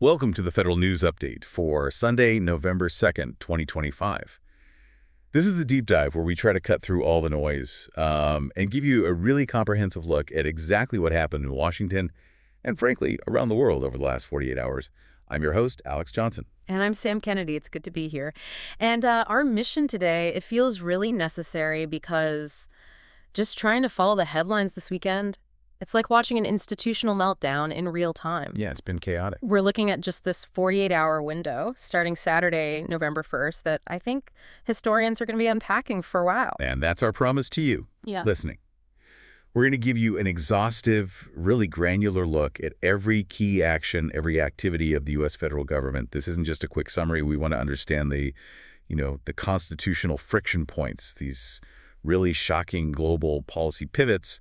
Welcome to the Federal News Update for Sunday, November 2nd, 2025. This is the deep dive where we try to cut through all the noise and give you a really comprehensive look at exactly what happened in Washington and, frankly, around the world over the last 48 hours. I'm your host, Alex Johnson. And I'm Sam Kennedy. It's good to be here. And our mission today, it feels really necessary because just trying to follow the headlines this weekend, it's like watching an institutional meltdown in real time. Yeah, it's been chaotic. We're looking at just this 48-hour window starting Saturday, November 1st, that I think historians are going to be unpacking for a while. And that's our promise to you, listening. We're going to give you an exhaustive, really granular look at every key action, every activity of the U.S. federal government. This isn't just a quick summary. We want to understand the constitutional friction points, these really shocking global policy pivots,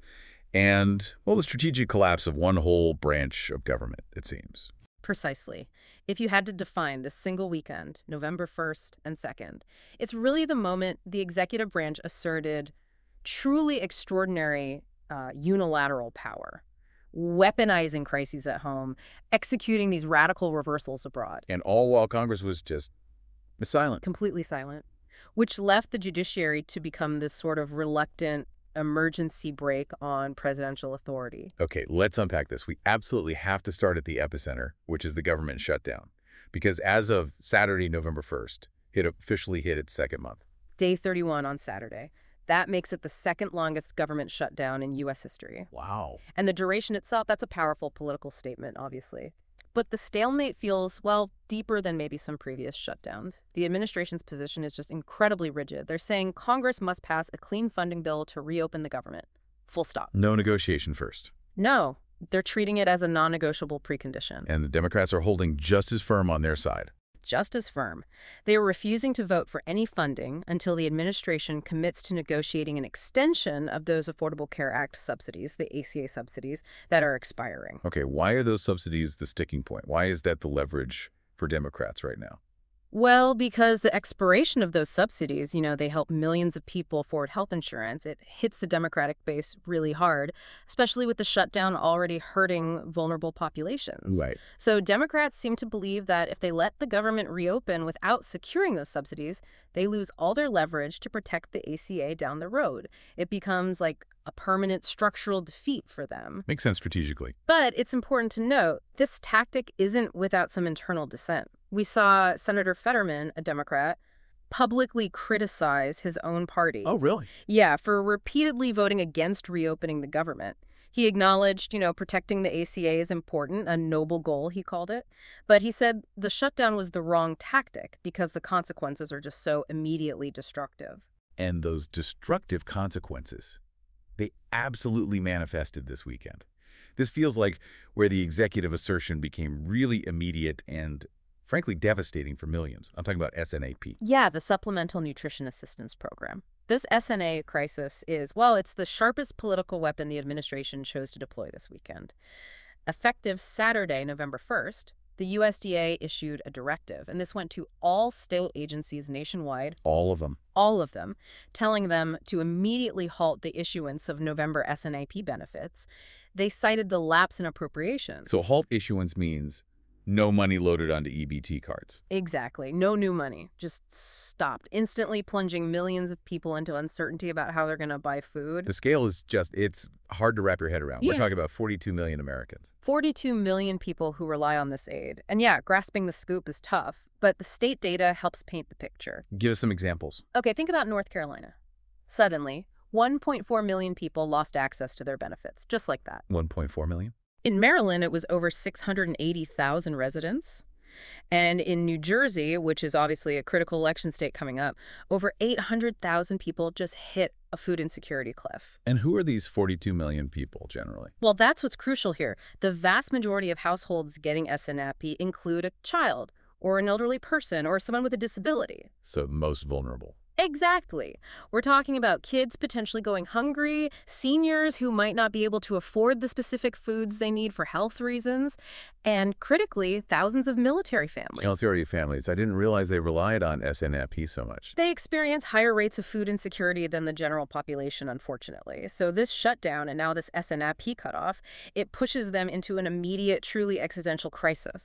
and, well, the strategic collapse of one whole branch of government, it seems. Precisely. If you had to define this single weekend, November 1st and 2nd, it's really the moment the executive branch asserted truly extraordinary unilateral power, weaponizing crises at home, executing these radical reversals abroad. And all while Congress was just silent. Completely silent, which left the judiciary to become this sort of reluctant emergency brake on presidential authority. Okay, let's unpack this. We absolutely have to start at the epicenter, which is the government shutdown. Because as of Saturday, November 1st, it officially hit its second month. Day 31 on Saturday. That makes it the second longest government shutdown in U.S. history. Wow. And the duration itself, that's a powerful political statement, obviously. But the stalemate feels, well, deeper than maybe some previous shutdowns. The administration's position is just incredibly rigid. They're saying Congress must pass a clean funding bill to reopen the government. Full stop. No negotiation first. No, they're treating it as a non-negotiable precondition. And the Democrats are holding just as firm on their side. Just as firm. They are refusing to vote for any funding until the administration commits to negotiating an extension of those Affordable Care Act subsidies, the ACA subsidies, that are expiring. Okay, why are those subsidies the sticking point? Why is that the leverage for Democrats right now? Well, because the expiration of those subsidies, they help millions of people afford health insurance. It hits the Democratic base really hard, especially with the shutdown already hurting vulnerable populations. Right. So Democrats seem to believe that if they let the government reopen without securing those subsidies, they lose all their leverage to protect the ACA down the road. It becomes like a permanent structural defeat for them. Makes sense strategically. But it's important to note, this tactic isn't without some internal dissent. We saw Senator Fetterman, a Democrat, publicly criticize his own party. Oh, really? Yeah, for repeatedly voting against reopening the government. He acknowledged, protecting the ACA is important, a noble goal, he called it. But he said the shutdown was the wrong tactic because the consequences are just so immediately destructive. And those destructive consequences, they absolutely manifested this weekend. This feels like where the executive assertion became really immediate and, frankly, devastating for millions. I'm talking about SNAP. Yeah, the Supplemental Nutrition Assistance Program. This SNA crisis is, well, it's the sharpest political weapon the administration chose to deploy this weekend. Effective Saturday, November 1st, the USDA issued a directive, and this went to all state agencies nationwide. All of them. All of them, telling them to immediately halt the issuance of November SNAP benefits. They cited the lapse in appropriations. So halt issuance means no money loaded onto EBT cards. Exactly. No new money. Just stopped. Instantly plunging millions of people into uncertainty about how they're going to buy food. The scale is it's hard to wrap your head around. Yeah. We're talking about 42 million Americans. 42 million people who rely on this aid. And yeah, grasping the scoop is tough, but the state data helps paint the picture. Give us some examples. Okay, think about North Carolina. Suddenly, 1.4 million people lost access to their benefits, just like that. 1.4 million? In Maryland, it was over 680,000 residents. And in New Jersey, which is obviously a critical election state coming up, over 800,000 people just hit a food insecurity cliff. And who are these 42 million people generally? Well, that's what's crucial here. The vast majority of households getting SNAP include a child or an elderly person or someone with a disability. So most vulnerable. Exactly. We're talking about kids potentially going hungry, seniors who might not be able to afford the specific foods they need for health reasons, and critically, thousands of military families. Military families. I didn't realize they relied on SNAP so much. They experience higher rates of food insecurity than the general population, unfortunately. So this shutdown and now this SNAP cutoff, it pushes them into an immediate, truly existential crisis.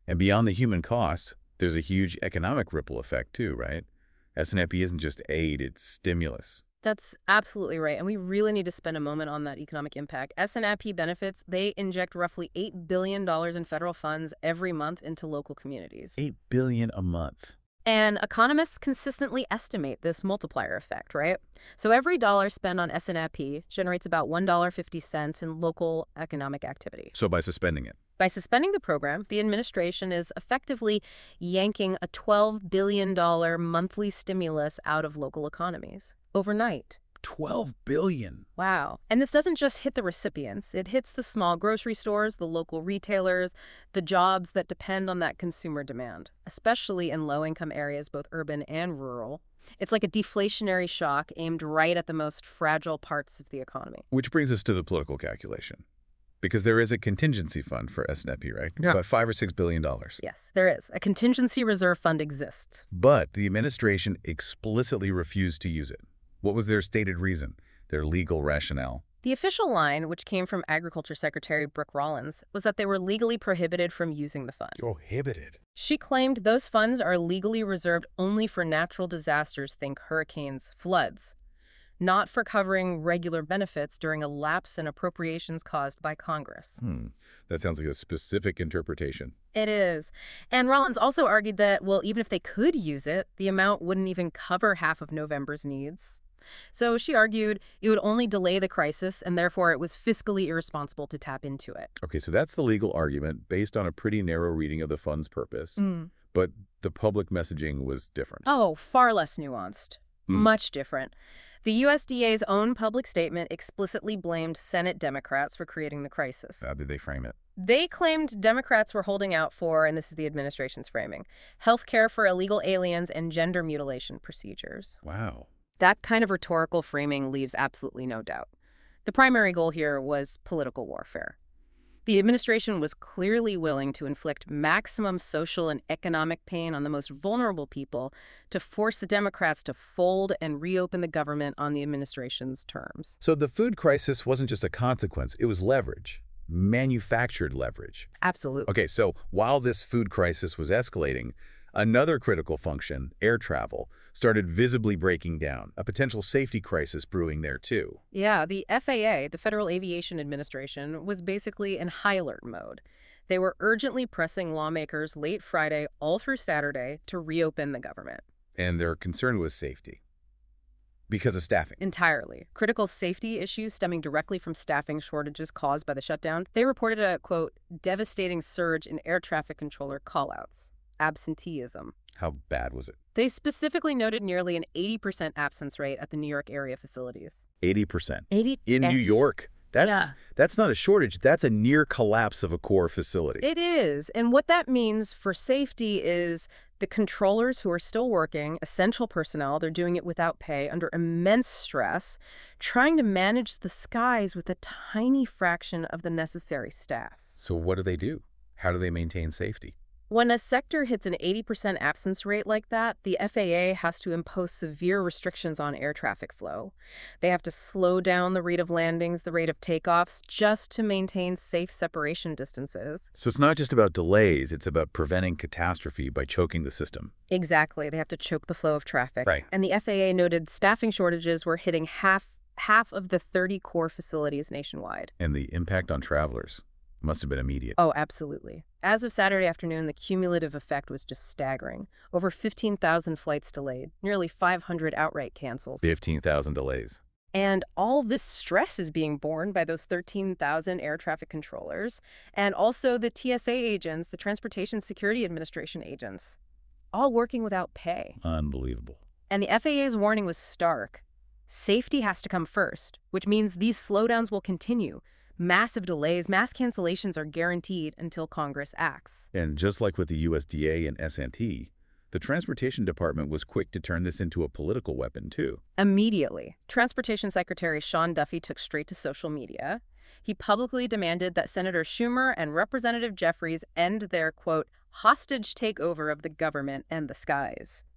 And beyond the human cost, there's a huge economic ripple effect too, right? SNAP isn't just aid, it's stimulus. That's absolutely right, and we really need to spend a moment on that economic impact. SNAP benefits, they inject roughly $8 billion in federal funds every month into local communities. $8 billion a month. And economists consistently estimate this multiplier effect, right? So every dollar spent on SNAP generates about $1.50 in local economic activity. So by suspending it. By suspending the program, the administration is effectively yanking a $12 billion monthly stimulus out of local economies overnight. $12 billion. Wow. And this doesn't just hit the recipients. It hits the small grocery stores, the local retailers, the jobs that depend on that consumer demand, especially in low-income areas, both urban and rural. It's like a deflationary shock aimed right at the most fragile parts of the economy. Which brings us to the political calculation. Because there is a contingency fund for SNAP, right? Yeah. About $5 or $6 billion. Yes, there is. A contingency reserve fund exists. But the administration explicitly refused to use it. What was their stated reason, their legal rationale? The official line, which came from Agriculture Secretary Brooke Rollins, was that they were legally prohibited from using the fund. Prohibited? She claimed those funds are legally reserved only for natural disasters, think hurricanes, floods, not for covering regular benefits during a lapse in appropriations caused by Congress. That sounds like a specific interpretation. It is. And Rollins also argued that, well, even if they could use it, the amount wouldn't even cover half of November's needs. So she argued it would only delay the crisis, and therefore it was fiscally irresponsible to tap into it. Okay, so that's the legal argument based on a pretty narrow reading of the fund's purpose. But the public messaging was different. Oh, far less nuanced. Much different. The USDA's own public statement explicitly blamed Senate Democrats for creating the crisis. How did they frame it? They claimed Democrats were holding out for, and this is the administration's framing, health care for illegal aliens and gender mutilation procedures. Wow. That kind of rhetorical framing leaves absolutely no doubt. The primary goal here was political warfare. The administration was clearly willing to inflict maximum social and economic pain on the most vulnerable people to force the Democrats to fold and reopen the government on the administration's terms. So the food crisis wasn't just a consequence, it was leverage. Manufactured leverage. Absolutely. Okay, so while this food crisis was escalating, another critical function, air travel, started visibly breaking down, a potential safety crisis brewing there too. Yeah, the FAA, the Federal Aviation Administration, was basically in high alert mode. They were urgently pressing lawmakers late Friday all through Saturday to reopen the government. And their concern was safety. Because of staffing. Entirely. Critical safety issues stemming directly from staffing shortages caused by the shutdown. They reported a, quote, devastating surge in air traffic controller callouts. Absenteeism. How bad was it? They specifically noted nearly an 80% absence rate at the New York area facilities. 80%. 80? In New York. That's not a shortage. That's a near collapse of a core facility. It is. And what that means for safety is the controllers who are still working, essential personnel, they're doing it without pay, under immense stress, trying to manage the skies with a tiny fraction of the necessary staff. So what do? How do they maintain safety? When a sector hits an 80% absence rate like that, the FAA has to impose severe restrictions on air traffic flow. They have to slow down the rate of landings, the rate of takeoffs, just to maintain safe separation distances. So it's not just about delays, it's about preventing catastrophe by choking the system. Exactly. They have to choke the flow of traffic. Right. And the FAA noted staffing shortages were hitting half of the 30 core facilities nationwide. And the impact on travelers must have been immediate. Oh, absolutely. As of Saturday afternoon, the cumulative effect was just staggering. Over 15,000 flights delayed, nearly 500 outright cancels. 15,000 delays. And all this stress is being borne by those 13,000 air traffic controllers and also the TSA agents, the Transportation Security Administration agents, all working without pay. Unbelievable. And the FAA's warning was stark. Safety has to come first, which means these slowdowns will continue. Massive delays, mass cancellations are guaranteed until Congress acts. And just like with the USDA and S&T, the Transportation Department was quick to turn this into a political weapon, too. Immediately, Transportation Secretary Sean Duffy took straight to social media. He publicly demanded that Senator Schumer and Representative Jeffries end their, quote, hostage takeover of the government and the skies.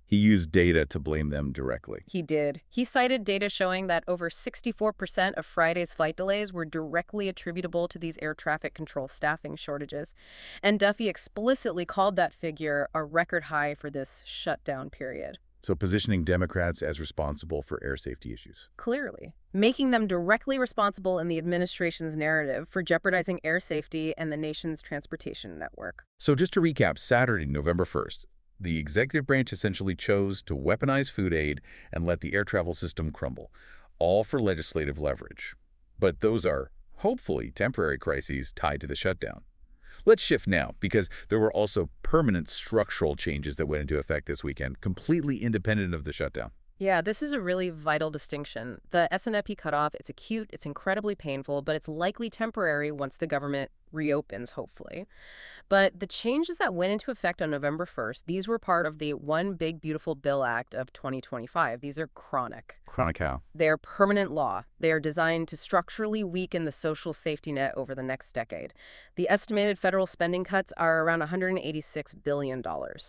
He used data to blame them directly. He did. He cited data showing that over 64% of Friday's flight delays were directly attributable to these air traffic control staffing shortages. And Duffy explicitly called that figure a record high for this shutdown period. So positioning Democrats as responsible for air safety issues. Clearly, making them directly responsible in the administration's narrative for jeopardizing air safety and the nation's transportation network. So just to recap, Saturday, November 1st, the executive branch essentially chose to weaponize food aid and let the air travel system crumble, all for legislative leverage. But those are, hopefully, temporary crises tied to the shutdown. Let's shift now, because there were also permanent structural changes that went into effect this weekend, completely independent of the shutdown. Yeah, this is a really vital distinction. The SNFP cutoff, it's acute, it's incredibly painful, but it's likely temporary once the government reopens, hopefully. But the changes that went into effect on November 1st, these were part of the One Big Beautiful Bill Act of 2025. These are chronic. Chronic how? They're permanent law. They are designed to structurally weaken the social safety net over the next decade. The estimated federal spending cuts are around $186 billion.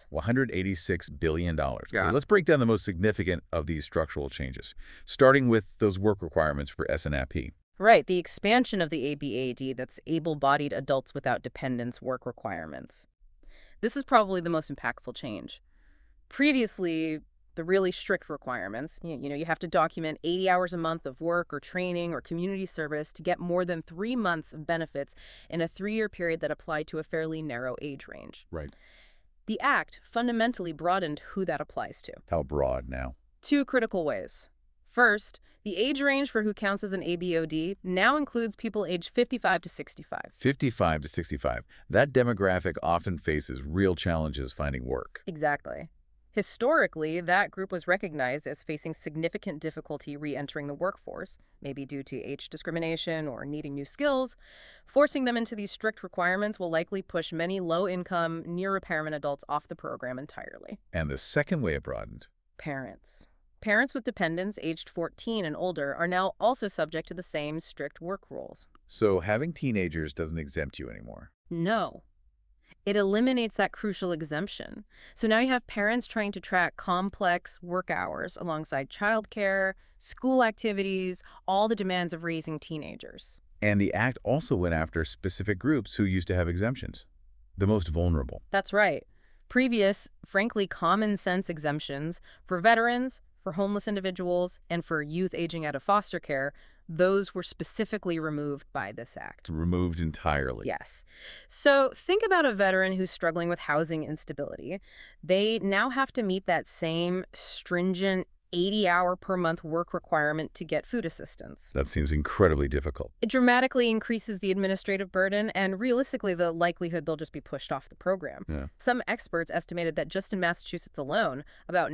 $186 billion. Yeah. Okay, let's break down the most significant of these structural changes, starting with those work requirements for SNFP. Right, the expansion of the ABAD, that's able-bodied adults without dependents work requirements. This is probably the most impactful change. Previously, the really strict requirements, you have to document 80 hours a month of work or training or community service to get more than 3 months of benefits in a 3-year period that applied to a fairly narrow age range. Right. The Act fundamentally broadened who that applies to. How broad now? 2 critical ways. First, the age range for who counts as an ABOD now includes people aged 55 to 65. 55 to 65. That demographic often faces real challenges finding work. Exactly. Historically, that group was recognized as facing significant difficulty re-entering the workforce, maybe due to age discrimination or needing new skills. Forcing them into these strict requirements will likely push many low-income, near-retirement adults off the program entirely. And the second way it broadened? Parents. Parents with dependents aged 14 and older are now also subject to the same strict work rules. So having teenagers doesn't exempt you anymore? No. It eliminates that crucial exemption. So now you have parents trying to track complex work hours alongside childcare, school activities, all the demands of raising teenagers. And the Act also went after specific groups who used to have exemptions, the most vulnerable. That's right. Previous, frankly, common sense exemptions for veterans, for homeless individuals, and for youth aging out of foster care, those were specifically removed by this act. Removed entirely. Yes. So think about a veteran who's struggling with housing instability. They now have to meet that same stringent 80-hour-per-month work requirement to get food assistance. That seems incredibly difficult. It dramatically increases the administrative burden and realistically the likelihood they'll just be pushed off the program. Yeah. Some experts estimated that just in Massachusetts alone, about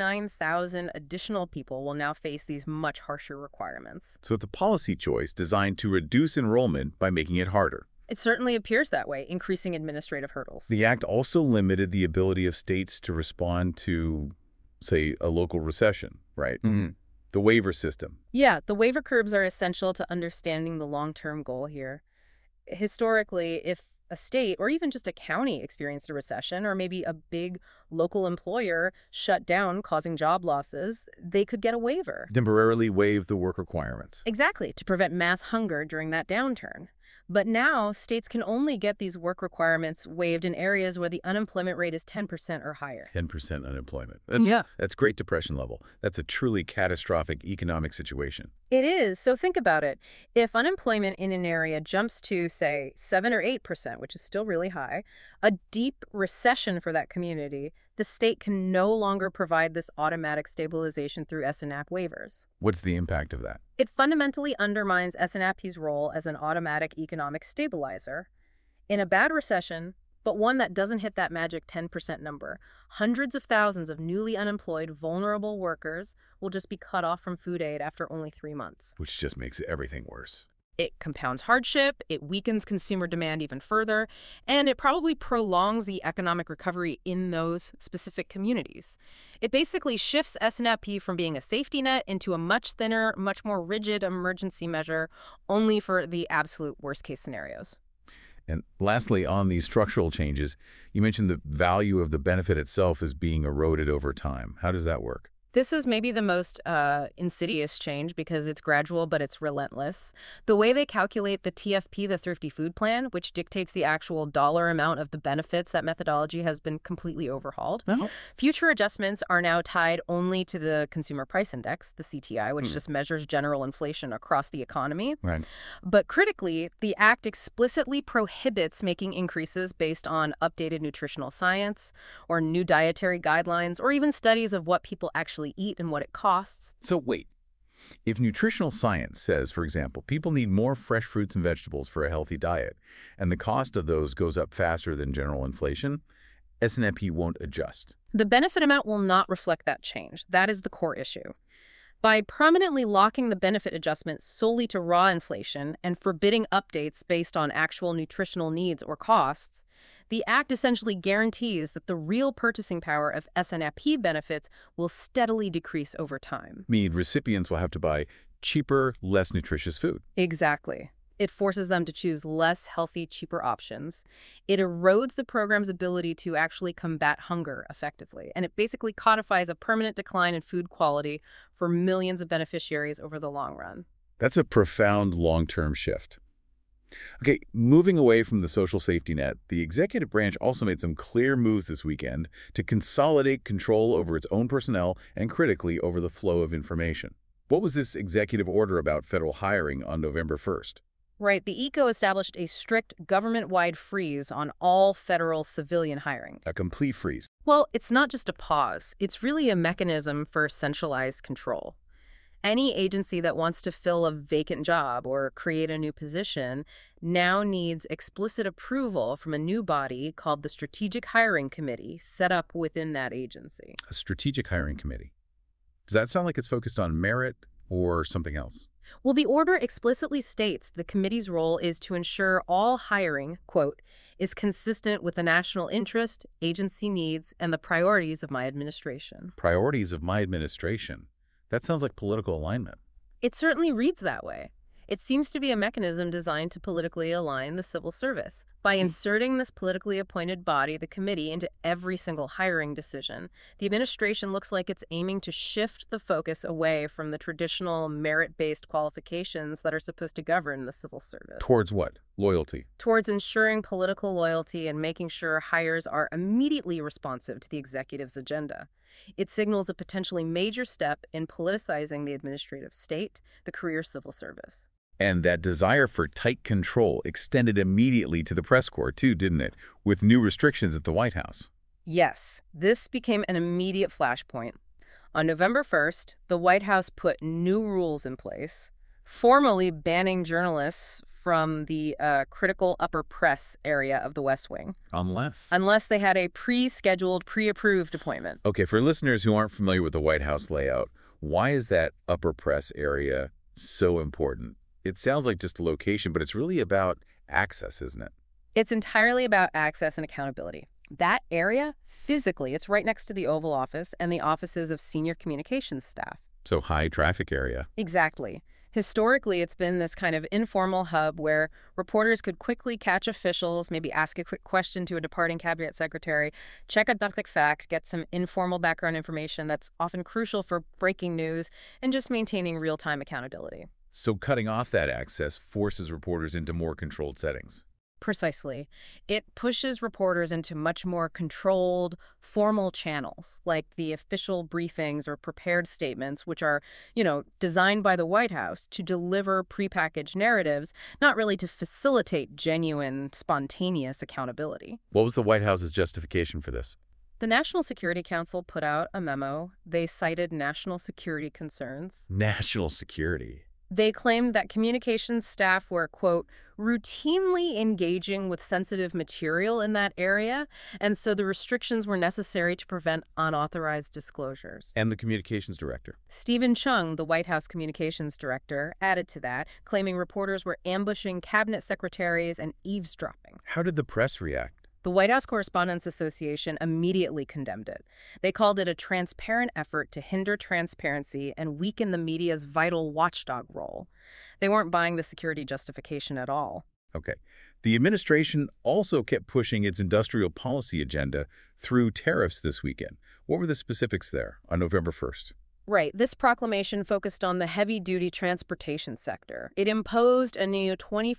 99,000 additional people will now face these much harsher requirements. So it's a policy choice designed to reduce enrollment by making it harder. It certainly appears that way, increasing administrative hurdles. The Act also limited the ability of states to respond to, say, a local recession, right? Mm-hmm. The waiver system. Yeah, the waiver curbs are essential to understanding the long-term goal here. Historically, if a state or even just a county experienced a recession or maybe a big local employer shut down causing job losses, they could get a waiver. Temporarily waive the work requirements. Exactly, to prevent mass hunger during that downturn. But now, states can only get these work requirements waived in areas where the unemployment rate is 10% or higher. 10% unemployment. That's Great Depression level. That's a truly catastrophic economic situation. It is. So think about it. If unemployment in an area jumps to, say, 7 or 8%, which is still really high, a deep recession for that community, the state can no longer provide this automatic stabilization through SNAP waivers. What's the impact of that? It fundamentally undermines SNAP's role as an automatic economic stabilizer. In a bad recession, but one that doesn't hit that magic 10% number, hundreds of thousands of newly unemployed, vulnerable workers will just be cut off from food aid after only 3 months. Which just makes everything worse. It compounds hardship, it weakens consumer demand even further, and it probably prolongs the economic recovery in those specific communities. It basically shifts SNAP from being a safety net into a much thinner, much more rigid emergency measure, only for the absolute worst-case scenarios. And lastly, on these structural changes, you mentioned the value of the benefit itself is being eroded over time. How does that work? This is maybe the most insidious change because it's gradual, but it's relentless. The way they calculate the TFP, the Thrifty Food Plan, which dictates the actual dollar amount of the benefits, that methodology has been completely overhauled. No. Future adjustments are now tied only to the Consumer Price Index, the CTI, which just measures general inflation across the economy. Right. But critically, the Act explicitly prohibits making increases based on updated nutritional science or new dietary guidelines or even studies of what people actually eat and what it costs. So wait, if nutritional science says, for example, people need more fresh fruits and vegetables for a healthy diet, and the cost of those goes up faster than general inflation, SNAP won't adjust. The benefit amount will not reflect that change. That is the core issue. By permanently locking the benefit adjustment solely to raw inflation and forbidding updates based on actual nutritional needs or costs, the Act essentially guarantees that the real purchasing power of SNAP benefits will steadily decrease over time. Meaning recipients will have to buy cheaper, less nutritious food. Exactly. It forces them to choose less healthy, cheaper options. It erodes the program's ability to actually combat hunger effectively. And it basically codifies a permanent decline in food quality for millions of beneficiaries over the long run. That's a profound long-term shift. Okay, moving away from the social safety net, the executive branch also made some clear moves this weekend to consolidate control over its own personnel and, critically, over the flow of information. What was this executive order about federal hiring on November 1st? Right. The ECO established a strict government-wide freeze on all federal civilian hiring. A complete freeze. Well, it's not just a pause. It's really a mechanism for centralized control. Any agency that wants to fill a vacant job or create a new position now needs explicit approval from a new body called the Strategic Hiring Committee set up within that agency. A strategic hiring committee. Does that sound like it's focused on merit or something else? Well, the order explicitly states the committee's role is to ensure all hiring, quote, is consistent with the national interest, agency needs, and the priorities of my administration. Priorities of my administration. That sounds like political alignment. It certainly reads that way. It seems to be a mechanism designed to politically align the civil service. By inserting this politically appointed body, the committee, into every single hiring decision, the administration looks like it's aiming to shift the focus away from the traditional merit-based qualifications that are supposed to govern the civil service. Towards what? Loyalty. Towards ensuring political loyalty and making sure hires are immediately responsive to the executive's agenda. It signals a potentially major step in politicizing the administrative state, the career civil service. And that desire for tight control extended immediately to the press corps, too, didn't it? With new restrictions at the White House. Yes, this became an immediate flashpoint. On November 1st, the White House put new rules in place, formally banning journalists from the critical upper press area of the West Wing. Unless they had a pre-scheduled, pre-approved appointment. Okay, for listeners who aren't familiar with the White House layout, why is that upper press area so important? It sounds like just a location, but it's really about access, isn't it? It's entirely about access and accountability. That area, physically, it's right next to the Oval Office and the offices of senior communications staff. So high traffic area. Exactly. Historically, it's been this kind of informal hub where reporters could quickly catch officials, maybe ask a quick question to a departing cabinet secretary, check a quick fact, get some informal background information that's often crucial for breaking news, and just maintaining real-time accountability. So cutting off that access forces reporters into more controlled settings. Precisely. It pushes reporters into much more controlled, formal channels, like the official briefings or prepared statements, which are, designed by the White House to deliver prepackaged narratives, not really to facilitate genuine, spontaneous accountability. What was the White House's justification for this? The National Security Council put out a memo. They cited national security concerns. National security. They claimed that communications staff were, quote, routinely engaging with sensitive material in that area, and so the restrictions were necessary to prevent unauthorized disclosures. And the communications director? Stephen Chung, the White House communications director, added to that, claiming reporters were ambushing cabinet secretaries and eavesdropping. How did the press react? The White House Correspondents Association immediately condemned it. They called it a transparent effort to hinder transparency and weaken the media's vital watchdog role. They weren't buying the security justification at all. Okay, The administration also kept pushing its industrial policy agenda through tariffs this weekend. What were the specifics there on November 1st? Right. This proclamation focused on the heavy-duty transportation sector. It imposed a new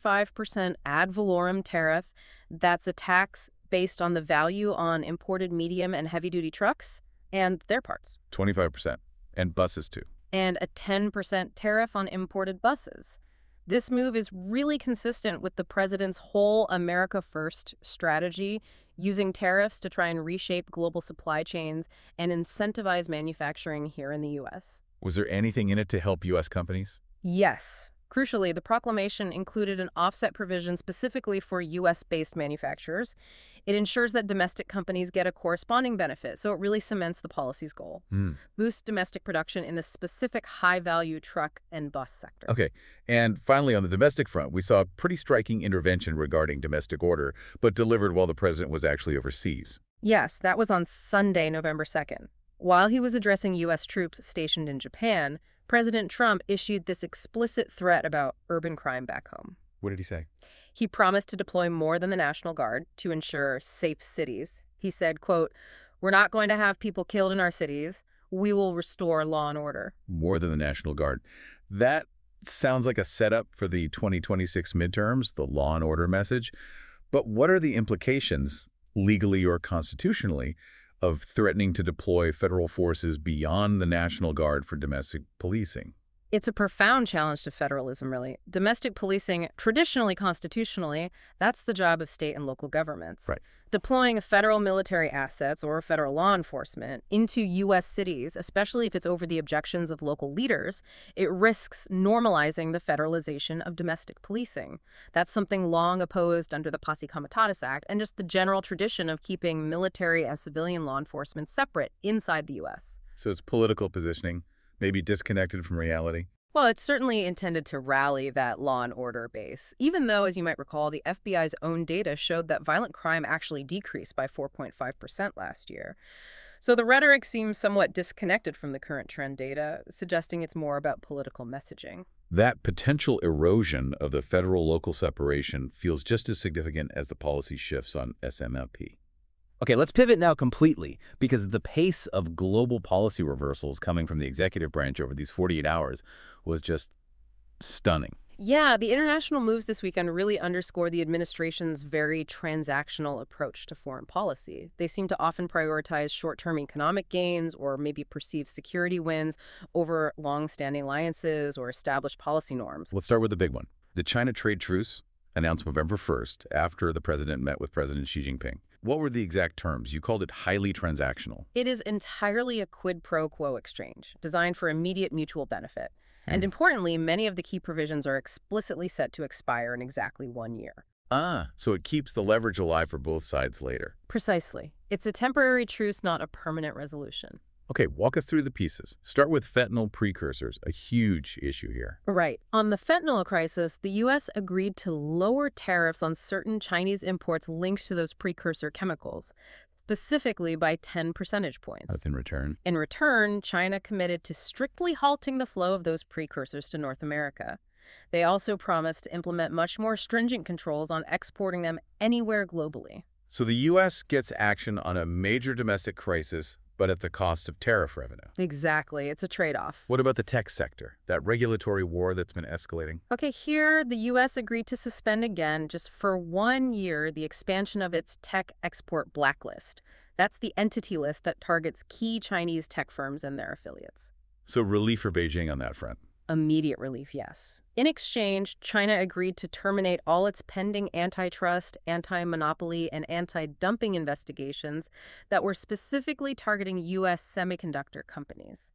25% ad valorem tariff. That's a tax based on the value on imported medium and heavy-duty trucks and their parts. 25%. And buses, too. And a 10% tariff on imported buses. This move is really consistent with the president's whole America First strategy, using tariffs to try and reshape global supply chains and incentivize manufacturing here in the U.S. Was there anything in it to help U.S. companies? Yes. Crucially, the proclamation included an offset provision specifically for U.S.-based manufacturers. It ensures that domestic companies get a corresponding benefit, so it really cements the policy's goal. Boost domestic production in the specific high-value truck and bus sector. Okay. And finally, on the domestic front, we saw a pretty striking intervention regarding domestic order, but delivered while the president was actually overseas. Yes, that was on Sunday, November 2nd. While he was addressing U.S. troops stationed in Japan, President Trump issued this explicit threat about urban crime back home. What did he say? He promised to deploy more than the National Guard to ensure safe cities. He said, quote, "We're not going to have people killed in our cities. We will restore law and order." More than the National Guard. That sounds like a setup for the 2026 midterms, the law and order message. But what are the implications, legally or constitutionally, of threatening to deploy federal forces beyond the National Guard for domestic policing? It's a profound challenge to federalism, really. Domestic policing, traditionally constitutionally, that's the job of state and local governments. Right. Deploying federal military assets or federal law enforcement into U.S. cities, especially if it's over the objections of local leaders, it risks normalizing the federalization of domestic policing. That's something long opposed under the Posse Comitatus Act and just the general tradition of keeping military and civilian law enforcement separate inside the U.S. So it's political positioning, maybe disconnected from reality? Well, it's certainly intended to rally that law and order base, even though, as you might recall, the FBI's own data showed that violent crime actually decreased by 4.5% last year. So the rhetoric seems somewhat disconnected from the current trend data, suggesting it's more about political messaging. That potential erosion of the federal-local separation feels just as significant as the policy shifts on SMLP. Okay, let's pivot now completely, because the pace of global policy reversals coming from the executive branch over these 48 hours was just stunning. Yeah, the international moves this weekend really underscore the administration's very transactional approach to foreign policy. They seem to often prioritize short-term economic gains or maybe perceived security wins over long-standing alliances or established policy norms. Let's start with the big one. The China trade truce announced November 1st after the president met with President Xi Jinping. What were the exact terms? You called it highly transactional. It is entirely a quid pro quo exchange, designed for immediate mutual benefit. And importantly, many of the key provisions are explicitly set to expire in exactly 1 year. So it keeps the leverage alive for both sides later. Precisely. It's a temporary truce, not a permanent resolution. Okay, walk us through the pieces. Start with fentanyl precursors, a huge issue here. Right. On the fentanyl crisis, the U.S. agreed to lower tariffs on certain Chinese imports linked to those precursor chemicals, specifically by 10 percentage points. That's in return. In return, China committed to strictly halting the flow of those precursors to North America. They also promised to implement much more stringent controls on exporting them anywhere globally. So the U.S. gets action on a major domestic crisis, but at the cost of tariff revenue. Exactly. It's a trade-off. What about the tech sector, that regulatory war that's been escalating? Okay, here the U.S. agreed to suspend again, just for 1 year, the expansion of its tech export blacklist. That's the entity list that targets key Chinese tech firms and their affiliates. So relief for Beijing on that front. Immediate relief, yes. In exchange, China agreed to terminate all its pending antitrust, anti-monopoly, and anti-dumping investigations that were specifically targeting U.S. semiconductor companies.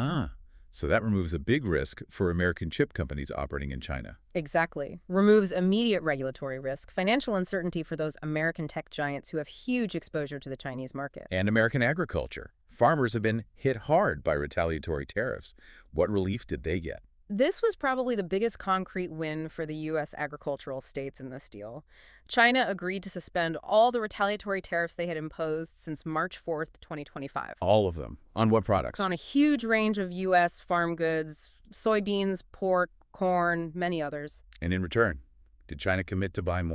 So that removes a big risk for American chip companies operating in China. Exactly. Removes immediate regulatory risk, financial uncertainty for those American tech giants who have huge exposure to the Chinese market. And American agriculture. Farmers have been hit hard by retaliatory tariffs. What relief did they get? This was probably the biggest concrete win for the U.S. agricultural states in this deal. China agreed to suspend all the retaliatory tariffs they had imposed since March 4th, 2025. All of them. On what products? On a huge range of U.S. farm goods, soybeans, pork, corn, many others. And in return, did China commit to buy more?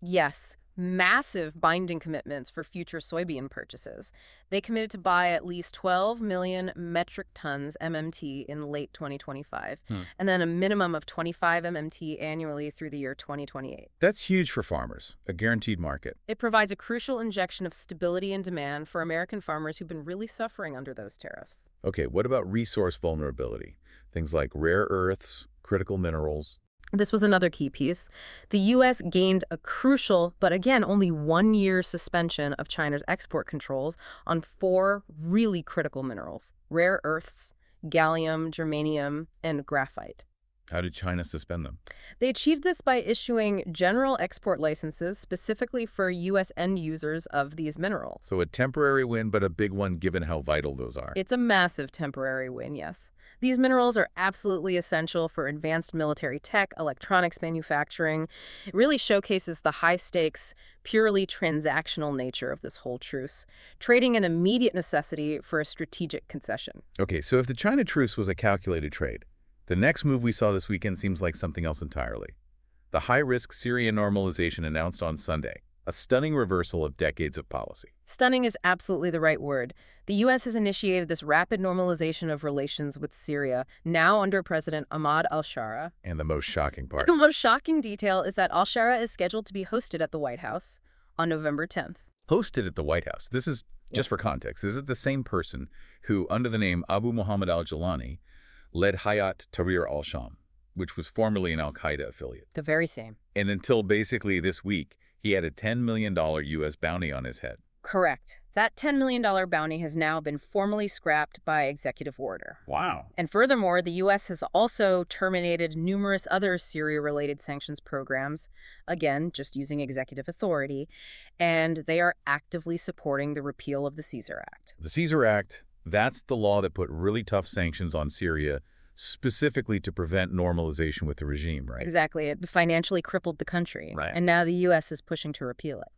Yes, massive binding commitments for future soybean purchases. They committed to buy at least 12 million metric tons MMT in late 2025, and then a minimum of 25 MMT annually through the year 2028. That's huge for farmers, a guaranteed market. It provides a crucial injection of stability and demand for American farmers who've been really suffering under those tariffs. Okay, what about resource vulnerability? Things like rare earths, critical minerals. This was another key piece. The U.S. gained a crucial, but again, only 1-year suspension of China's export controls on 4 really critical minerals: rare earths, gallium, germanium, and graphite. How did China suspend them? They achieved this by issuing general export licenses specifically for U.S. end users of these minerals. So a temporary win, but a big one given how vital those are. It's a massive temporary win, yes. These minerals are absolutely essential for advanced military tech, electronics manufacturing. It really showcases the high-stakes, purely transactional nature of this whole truce, trading an immediate necessity for a strategic concession. Okay, so if the China truce was a calculated trade, the next move we saw this weekend seems like something else entirely. The high-risk Syria normalization announced on Sunday, a stunning reversal of decades of policy. Stunning is absolutely the right word. The U.S. has initiated this rapid normalization of relations with Syria, now under President Ahmad al-Shara. And the most shocking part. The most shocking detail is that al-Shara is scheduled to be hosted at the White House on November 10th. Hosted at the White House. This is, just for context, this is the same person who, under the name Abu Muhammad al-Jilani, led Hayat Tahrir al-Sham, which was formerly an al-Qaeda affiliate. The very same. And until basically this week, he had a $10 million U.S. bounty on his head. Correct. That $10 million bounty has now been formally scrapped by executive order. Wow. And furthermore, the U.S. has also terminated numerous other Syria-related sanctions programs, again, just using executive authority, and they are actively supporting the repeal of the Caesar Act. The Caesar Act, that's the law that put really tough sanctions on Syria specifically to prevent normalization with the regime, right? Exactly. It financially crippled the country. Right. And now the U.S. is pushing to repeal it.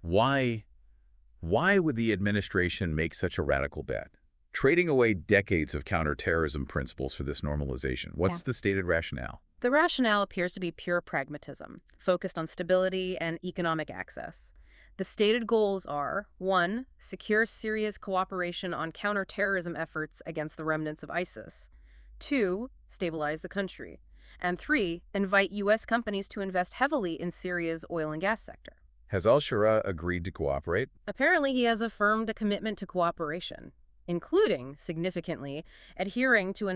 Why would the administration make such a radical bet? Trading away decades of counterterrorism principles for this normalization. What's the stated rationale? The rationale appears to be pure pragmatism, focused on stability and economic access. The stated goals are: 1, secure Syria's cooperation on counterterrorism efforts against the remnants of ISIS. 2, stabilize the country. And 3, invite U.S. companies to invest heavily in Syria's oil and gas sector. Has al-Shara agreed to cooperate? Apparently, he has affirmed a commitment to cooperation, including, significantly, adhering to a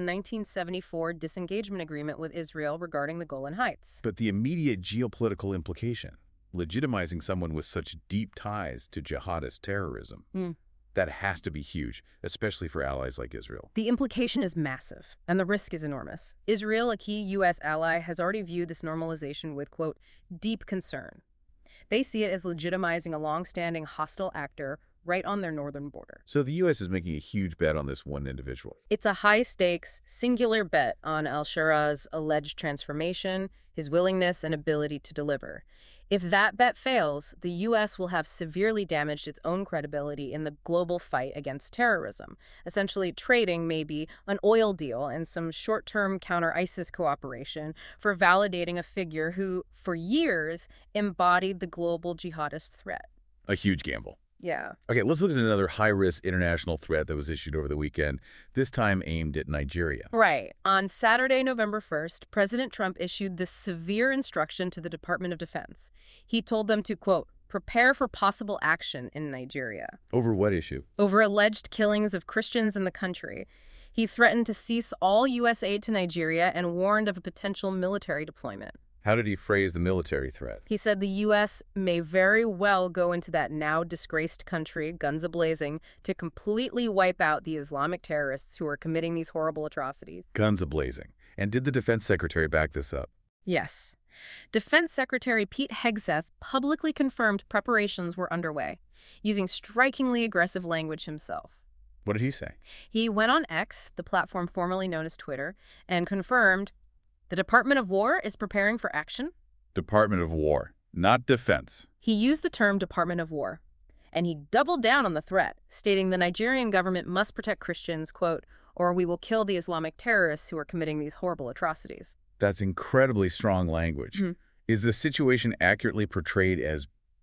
1974 disengagement agreement with Israel regarding the Golan Heights. But the immediate geopolitical implication, legitimizing someone with such deep ties to jihadist terrorism, that has to be huge, especially for allies like Israel. The implication is massive, and the risk is enormous. Israel, a key U.S. ally, has already viewed this normalization with, quote, deep concern. They see it as legitimizing a long-standing hostile actor right on their northern border. So the U.S. is making a huge bet on this one individual. It's a high-stakes, singular bet on al-Shara's alleged transformation, his willingness and ability to deliver. If that bet fails, the U.S. will have severely damaged its own credibility in the global fight against terrorism, essentially trading maybe an oil deal and some short-term counter-ISIS cooperation for validating a figure who, for years, embodied the global jihadist threat. A huge gamble. Yeah. Okay, let's look at another high-risk international threat that was issued over the weekend, this time aimed at Nigeria. Right. On Saturday, November 1st, President Trump issued this severe instruction to the Department of Defense. He told them to, quote, prepare for possible action in Nigeria. Over what issue? Over alleged killings of Christians in the country. He threatened to cease all U.S. aid to Nigeria and warned of a potential military deployment. How did he phrase the military threat? He said the U.S. may very well go into that now disgraced country, guns a-blazing, to completely wipe out the Islamic terrorists who are committing these horrible atrocities. Guns a-blazing. And did the defense secretary back this up? Yes. Defense Secretary Pete Hegseth publicly confirmed preparations were underway, using strikingly aggressive language himself. What did he say? He went on X, the platform formerly known as Twitter, and confirmed the Department of War is preparing for action. Department of War, not defense. He used the term Department of War, and he doubled down on the threat, stating the Nigerian government must protect Christians, quote, or we will kill the Islamic terrorists who are committing these horrible atrocities. That's incredibly strong language. Is the situation accurately portrayed as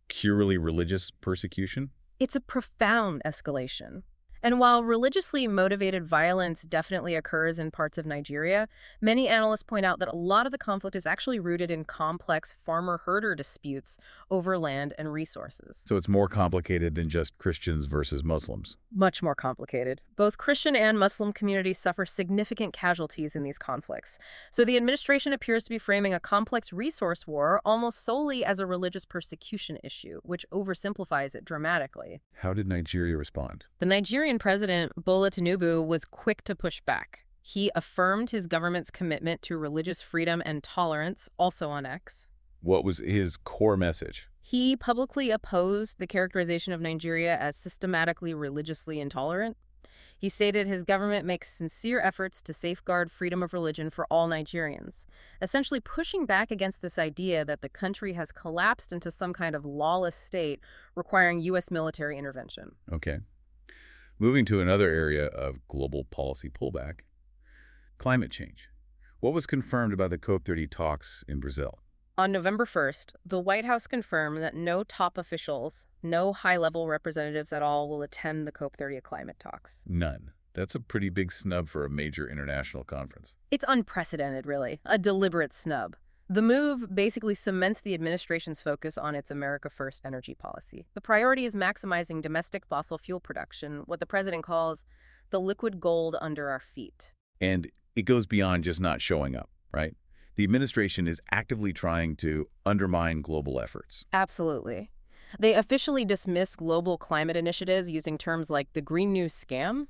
purely religious persecution? It's a profound escalation. And while religiously motivated violence definitely occurs in parts of Nigeria, many analysts point out that a lot of the conflict is actually rooted in complex farmer-herder disputes over land and resources. So it's more complicated than just Christians versus Muslims. Much more complicated. Both Christian and Muslim communities suffer significant casualties in these conflicts. So the administration appears to be framing a complex resource war almost solely as a religious persecution issue, which oversimplifies it dramatically. How did Nigeria respond? The Nigerian president, Bola Tinubu, was quick to push back. He affirmed his government's commitment to religious freedom and tolerance, also on X. What was his core message? He publicly opposed the characterization of Nigeria as systematically religiously intolerant. He stated his government makes sincere efforts to safeguard freedom of religion for all Nigerians, essentially pushing back against this idea that the country has collapsed into some kind of lawless state requiring U.S. military intervention. Okay. Moving to another area of global policy pullback, climate change. What was confirmed by the COP30 talks in Brazil? On November 1st, the White House confirmed that no top officials, no high-level representatives at all will attend the COP30 climate talks. None. That's a pretty big snub for a major international conference. It's unprecedented, really. A deliberate snub. The move basically cements the administration's focus on its America First energy policy. The priority is maximizing domestic fossil fuel production, what the president calls the liquid gold under our feet. And it goes beyond just not showing up, right? The administration is actively trying to undermine global efforts. Absolutely. They officially dismiss global climate initiatives using terms like the Green New Scam.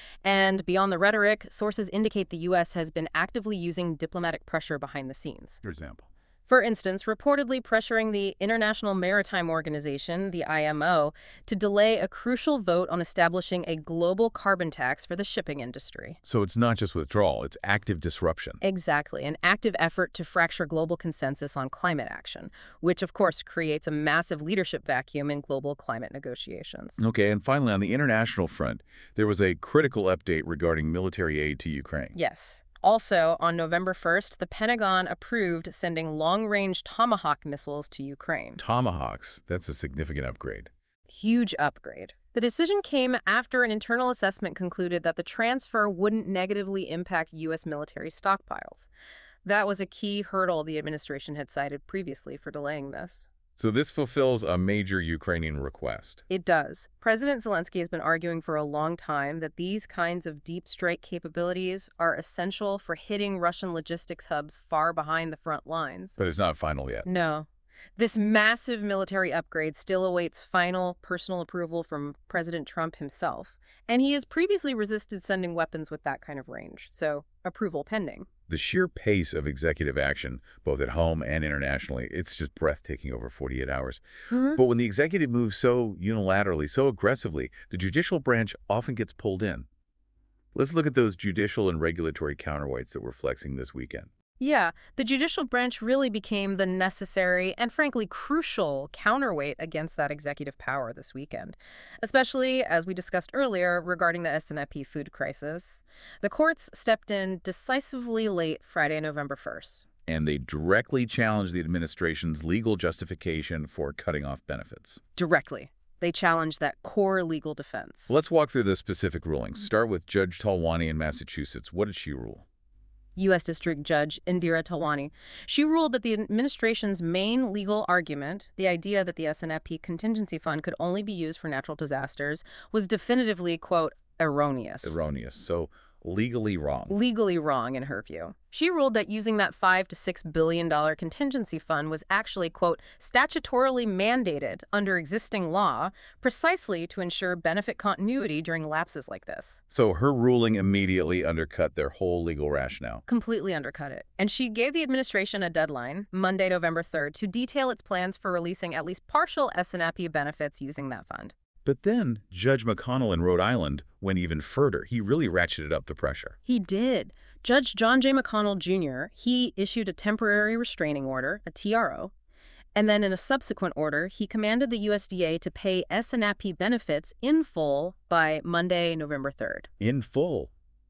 And beyond the rhetoric, sources indicate the U.S. has been actively using diplomatic pressure behind the scenes. For example? For instance, reportedly pressuring the International Maritime Organization, the IMO, to delay a crucial vote on establishing a global carbon tax for the shipping industry. So it's not just withdrawal, it's active disruption. Exactly, an active effort to fracture global consensus on climate action, which of course creates a massive leadership vacuum in global climate negotiations. Okay, and finally, on the international front, there was a critical update regarding military aid to Ukraine. Yes. Also, on November 1st, the Pentagon approved sending long-range Tomahawk missiles to Ukraine. Tomahawks, that's a significant upgrade. Huge upgrade. The decision came after an internal assessment concluded that the transfer wouldn't negatively impact U.S. military stockpiles. That was a key hurdle the administration had cited previously for delaying this. So this fulfills a major Ukrainian request. It does. President Zelensky has been arguing for a long time that these kinds of deep strike capabilities are essential for hitting Russian logistics hubs far behind the front lines. But it's not final yet. No. This massive military upgrade still awaits final personal approval from President Trump himself, and he has previously resisted sending weapons with that kind of range, so approval pending. The sheer pace of executive action, both at home and internationally, it's just breathtaking over 48 hours. But when the executive moves so unilaterally, so aggressively, the judicial branch often gets pulled in. Let's look at those judicial and regulatory counterweights that we're flexing this weekend. Yeah, the judicial branch really became the necessary and frankly crucial counterweight against that executive power this weekend, especially, as we discussed earlier, regarding the SNAP food crisis. The courts stepped in decisively late Friday, November 1st. And they directly challenged the administration's legal justification for cutting off benefits. Directly. They challenged that core legal defense. Let's walk through the specific rulings. Start with Judge Talwani in Massachusetts. What did she rule? U.S. District Judge Indira Talwani. She ruled that the administration's main legal argument, the idea that the SNAP contingency fund could only be used for natural disasters, was definitively, quote, erroneous. Erroneous. So legally wrong. Legally wrong, in her view. She ruled that using that $5 to $6 billion contingency fund was actually, quote, statutorily mandated under existing law precisely to ensure benefit continuity during lapses like this. So her ruling immediately undercut their whole legal rationale. Completely undercut it. And she gave the administration a deadline, Monday, November 3rd, to detail its plans for releasing at least partial SNAP benefits using that fund. But then Judge McConnell in Rhode Island went even further. He really ratcheted up the pressure. He did. Judge John J. McConnell, Jr., he issued a temporary restraining order, a TRO, and then in a subsequent order, he commanded the USDA to pay SNAP benefits in full by Monday, November 3rd. In full?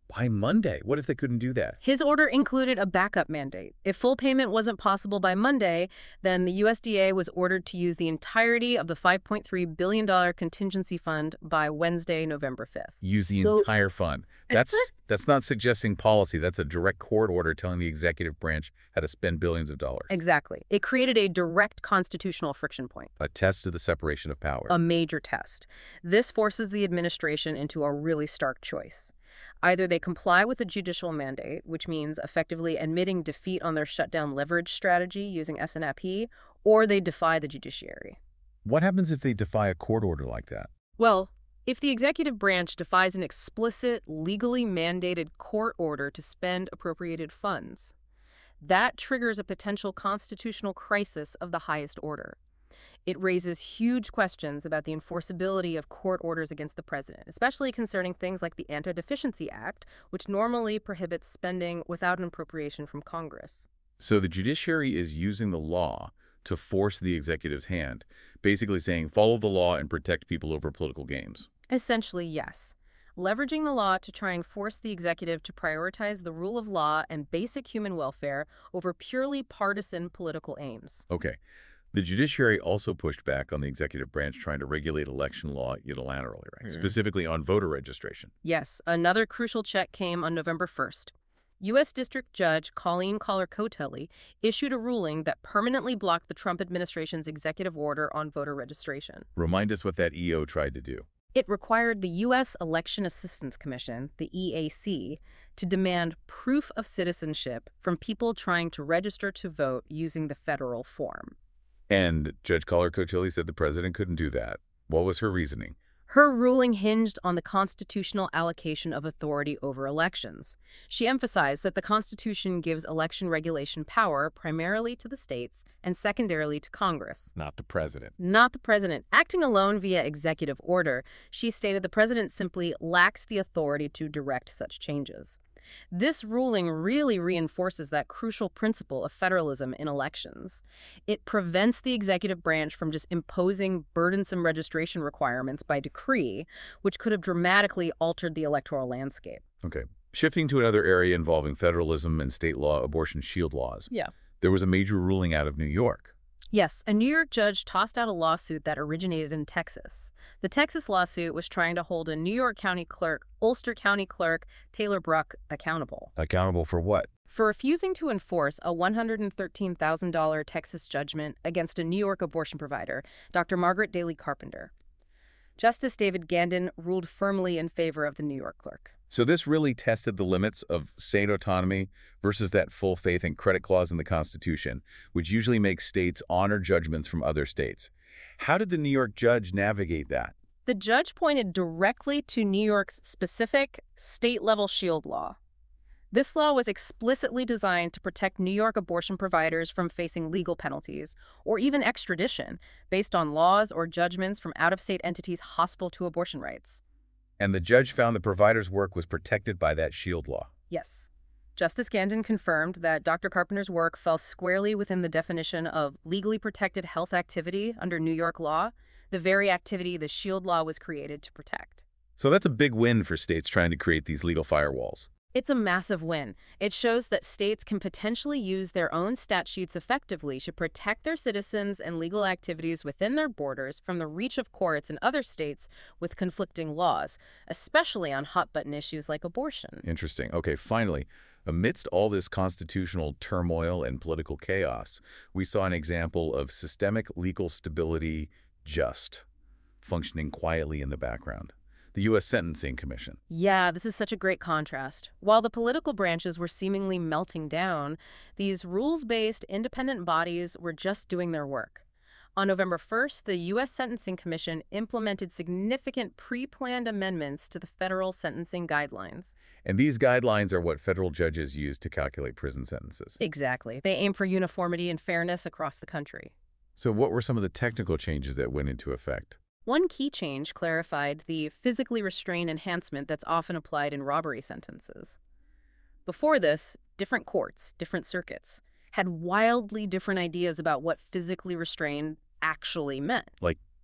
By Monday? What if they couldn't do that? His order included a backup mandate. If full payment wasn't possible by Monday, then the USDA was ordered to use the entirety of the $5.3 billion contingency fund by Wednesday, November 5th. Use the entire fund. That's not suggesting policy. That's a direct court order telling the executive branch how to spend billions of dollars. Exactly. It created a direct constitutional friction point. A test of the separation of powers. A major test. This forces the administration into a really stark choice. Either they comply with the judicial mandate, which means effectively admitting defeat on their shutdown leverage strategy using SNAP, or they defy the judiciary. What happens if they defy a court order like that? Well, if the executive branch defies an explicit, legally mandated court order to spend appropriated funds, that triggers a potential constitutional crisis of the highest order. It raises huge questions about the enforceability of court orders against the president, especially concerning things like the Anti-Deficiency Act, which normally prohibits spending without an appropriation from Congress. So the judiciary is using the law to force the executive's hand, basically saying follow the law and protect people over political games. Essentially, yes. Leveraging the law to try and force the executive to prioritize the rule of law and basic human welfare over purely partisan political aims. Okay. The judiciary also pushed back on the executive branch trying to regulate election law unilaterally, right? Specifically on voter registration. Yes, another crucial check came on November 1st. U.S. District Judge Colleen Collar-Cotelli issued a ruling that permanently blocked the Trump administration's executive order on voter registration. Remind us what that EO tried to do. It required the U.S. Election Assistance Commission, the EAC, to demand proof of citizenship from people trying to register to vote using the federal form. And Judge Collar-Cotelli said the president couldn't do that. What was her reasoning? Her ruling hinged on the constitutional allocation of authority over elections. She emphasized that the Constitution gives election regulation power primarily to the states and secondarily to Congress. Not the president. Not the president. Acting alone via executive order, she stated the president simply lacks the authority to direct such changes. This ruling really reinforces that crucial principle of federalism in elections. It prevents the executive branch from just imposing burdensome registration requirements by decree, which could have dramatically altered the electoral landscape. Okay. Shifting to another area involving federalism and state law, abortion shield laws. Yeah. There was a major ruling out of New York. Yes, a New York judge tossed out a lawsuit that originated in Texas. The Texas lawsuit was trying to hold a New York County clerk, Ulster County clerk Taylor Bruck, accountable. Accountable for what? For refusing to enforce a $113,000 Texas judgment against a New York abortion provider, Dr. Margaret Daly Carpenter. Justice David Gandin ruled firmly in favor of the New York clerk. So this really tested the limits of state autonomy versus that full faith and credit clause in the Constitution, which usually makes states honor judgments from other states. How did the New York judge navigate that? The judge pointed directly to New York's specific state-level shield law. This law was explicitly designed to protect New York abortion providers from facing legal penalties or even extradition based on laws or judgments from out-of-state entities hostile to abortion rights. And the judge found the provider's work was protected by that shield law. Yes. Justice Gandin confirmed that Dr. Carpenter's work fell squarely within the definition of legally protected health activity under New York law, the very activity the shield law was created to protect. So that's a big win for states trying to create these legal firewalls. It's a massive win. It shows that states can potentially use their own statutes effectively to protect their citizens and legal activities within their borders from the reach of courts in other states with conflicting laws, especially on hot-button issues like abortion. Interesting. Okay, finally, amidst all this constitutional turmoil and political chaos, we saw an example of systemic legal stability just functioning quietly in the background. The U.S. Sentencing Commission. Yeah, this is such a great contrast. While the political branches were seemingly melting down, these rules-based independent bodies were just doing their work. On November 1st, the U.S. Sentencing Commission implemented significant pre-planned amendments to the federal sentencing guidelines. And these guidelines are what federal judges use to calculate prison sentences. Exactly. They aim for uniformity and fairness across the country. So what were some of the technical changes that went into effect? One key change clarified the physically restrained enhancement that's often applied in robbery sentences. Before this, different courts, different circuits, had wildly different ideas about what physically restrained actually meant. Like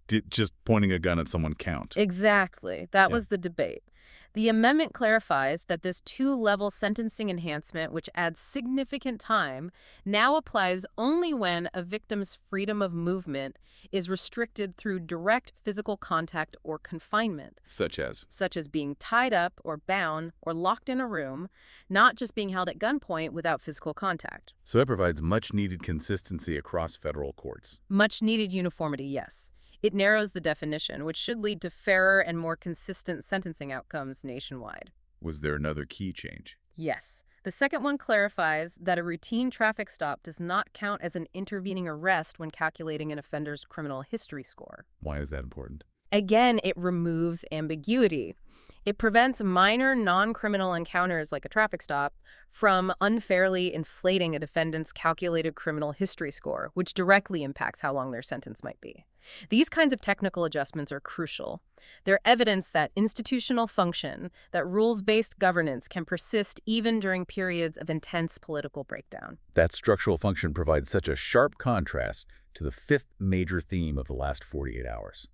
Did just pointing a gun at someone count? Exactly. That was the debate. The amendment clarifies that this two-level sentencing enhancement, which adds significant time, now applies only when a victim's freedom of movement is restricted through direct physical contact or confinement. Such as? Such as being tied up or bound or locked in a room, not just being held at gunpoint without physical contact. So that provides much-needed consistency across federal courts. Much-needed uniformity, yes. It narrows the definition, which should lead to fairer and more consistent sentencing outcomes nationwide. Was there another key change? Yes. The second one clarifies that a routine traffic stop does not count as an intervening arrest when calculating an offender's criminal history score. Why is that important? Again, it removes ambiguity. It prevents minor non-criminal encounters like a traffic stop from unfairly inflating a defendant's calculated criminal history score, which directly impacts how long their sentence might be. These kinds of technical adjustments are crucial. They're evidence that institutional function, that rules-based governance can persist even during periods of intense political breakdown. That structural function provides such a sharp contrast to the fifth major theme of the last 48 hours.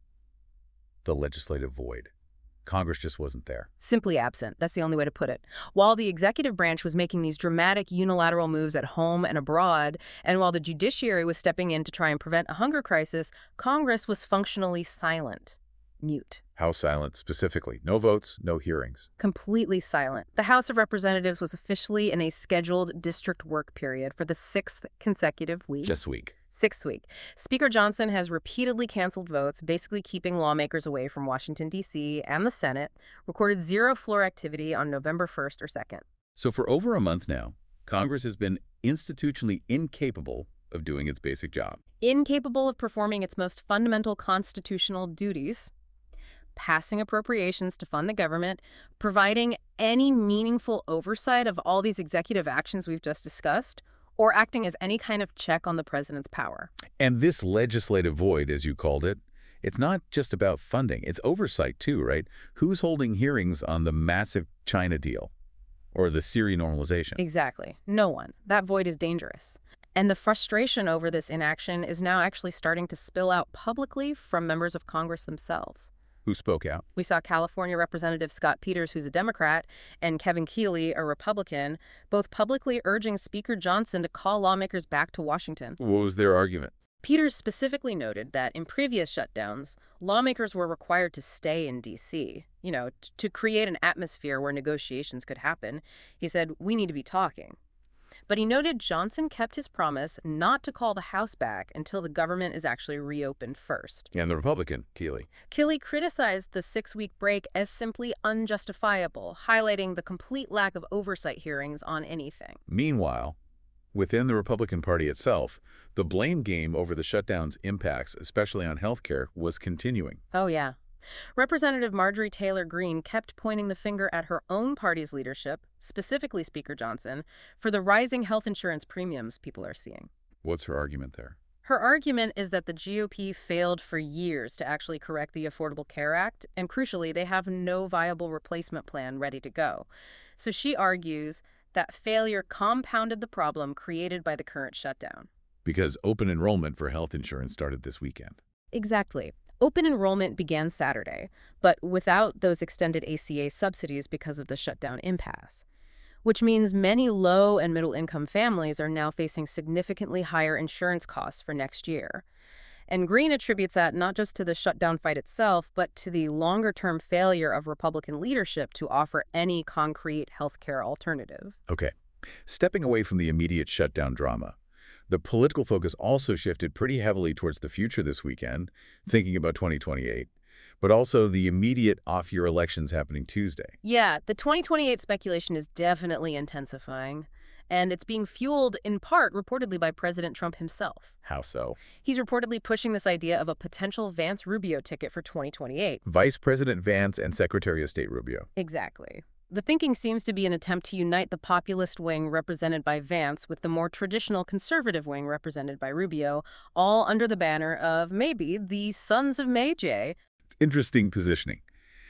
The legislative void. Congress just wasn't there. Simply absent. That's the only way to put it. While the executive branch was making these dramatic unilateral moves at home and abroad, and while the judiciary was stepping in to try and prevent a hunger crisis, Congress was functionally silent. Mute. How silent specifically? No votes, no hearings. Completely silent. The House of Representatives was officially in a scheduled district work period for the 6th consecutive week. Just week. 6th week. Speaker Johnson has repeatedly canceled votes, basically keeping lawmakers away from Washington, D.C. and the Senate, recorded zero floor activity on November 1st or 2nd. So for over a month now, Congress has been institutionally incapable of doing its basic job. Incapable of performing its most fundamental constitutional duties, passing appropriations to fund the government, providing any meaningful oversight of all these executive actions we've just discussed, or acting as any kind of check on the president's power. And this legislative void, as you called it, it's not just about funding. It's oversight, too, right? Who's holding hearings on the massive China deal or the Syria normalization? Exactly. No one. That void is dangerous. And the frustration over this inaction is now actually starting to spill out publicly from members of Congress themselves. Who spoke out? We saw California Representative Scott Peters, who's a Democrat, and Kevin Keeley, a Republican, both publicly urging Speaker Johnson to call lawmakers back to Washington. What was their argument? Peters specifically noted that in previous shutdowns, lawmakers were required to stay in D.C., to create an atmosphere where negotiations could happen. He said, "We need to be talking." But he noted Johnson kept his promise not to call the House back until the government is actually reopened first. And the Republican, Keeley. Keeley criticized the 6-week break as simply unjustifiable, highlighting the complete lack of oversight hearings on anything. Meanwhile, within the Republican Party itself, the blame game over the shutdown's impacts, especially on health care, was continuing. Oh, yeah. Representative Marjorie Taylor Greene kept pointing the finger at her own party's leadership, specifically Speaker Johnson, for the rising health insurance premiums people are seeing. What's her argument there? Her argument is that the GOP failed for years to actually correct the Affordable Care Act, and crucially, they have no viable replacement plan ready to go. So she argues that failure compounded the problem created by the current shutdown. Because open enrollment for health insurance started this weekend. Exactly. Open enrollment began Saturday, but without those extended ACA subsidies because of the shutdown impasse, which means many low- and middle-income families are now facing significantly higher insurance costs for next year. And Greene attributes that not just to the shutdown fight itself, but to the longer-term failure of Republican leadership to offer any concrete healthcare alternative. Okay. Stepping away from the immediate shutdown drama, the political focus also shifted pretty heavily towards the future this weekend, thinking about 2028, but also the immediate off-year elections happening Tuesday. Yeah, the 2028 speculation is definitely intensifying, and it's being fueled in part reportedly by President Trump himself. How so? He's reportedly pushing this idea of a potential Vance-Rubio ticket for 2028. Vice President Vance and Secretary of State Rubio. Exactly. The thinking seems to be an attempt to unite the populist wing represented by Vance with the more traditional conservative wing represented by Rubio, all under the banner of, maybe, the Sons of May Jay. Interesting positioning.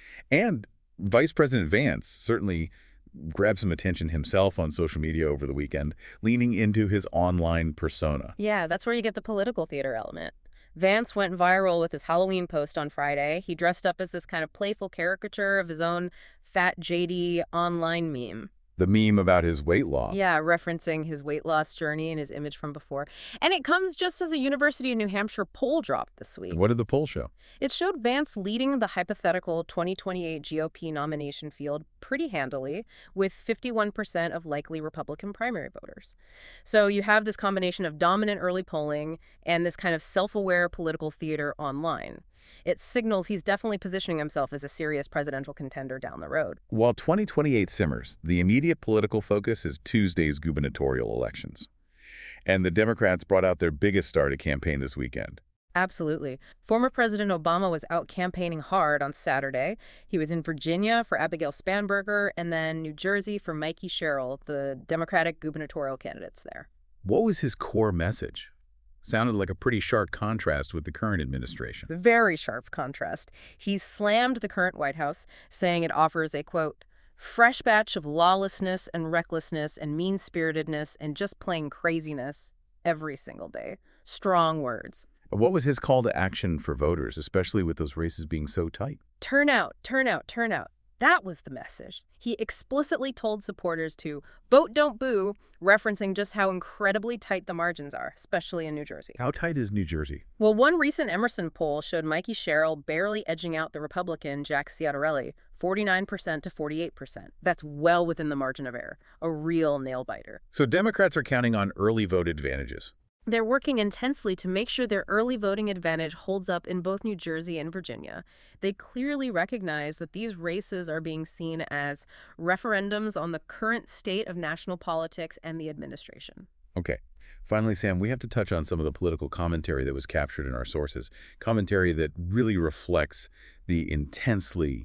And Vice President Vance certainly grabbed some attention himself on social media over the weekend, leaning into his online persona. Yeah, that's where you get the political theater element. Vance went viral with his Halloween post on Friday. He dressed up as this kind of playful caricature of his own Fat JD online meme. The meme about his weight loss. Yeah, referencing his weight loss journey and his image from before. And it comes just as a University of New Hampshire poll dropped this week. What did the poll show? It showed Vance leading the hypothetical 2028 GOP nomination field pretty handily, with 51% of likely Republican primary voters. So you have this combination of dominant early polling and this kind of self-aware political theater online. It signals he's definitely positioning himself as a serious presidential contender down the road. While 2028 simmers, the immediate political focus is Tuesday's gubernatorial elections. And the Democrats brought out their biggest star to campaign this weekend. Absolutely. Former President Obama was out campaigning hard on Saturday. He was in Virginia for Abigail Spanberger and then New Jersey for Mikey Sherrill, the Democratic gubernatorial candidates there. What was his core message? Sounded like a pretty sharp contrast with the current administration. Very sharp contrast. He slammed the current White House, saying it offers a, quote, fresh batch of lawlessness and recklessness and mean-spiritedness and just plain craziness every single day. Strong words. What was his call to action for voters, especially with those races being so tight? Turn out, turn out, turn out. That was the message. He explicitly told supporters to vote, don't boo, referencing just how incredibly tight the margins are, especially in New Jersey. How tight is New Jersey? Well, one recent Emerson poll showed Mikey Sherrill barely edging out the Republican Jack Ciattarelli, 49% to 48%. That's well within the margin of error, a real nail-biter. So Democrats are counting on early vote advantages. They're working intensely to make sure their early voting advantage holds up in both New Jersey and Virginia. They clearly recognize that these races are being seen as referendums on the current state of national politics and the administration. Okay. Finally, Sam, we have to touch on some of the political commentary that was captured in our sources. Commentary that really reflects the intensely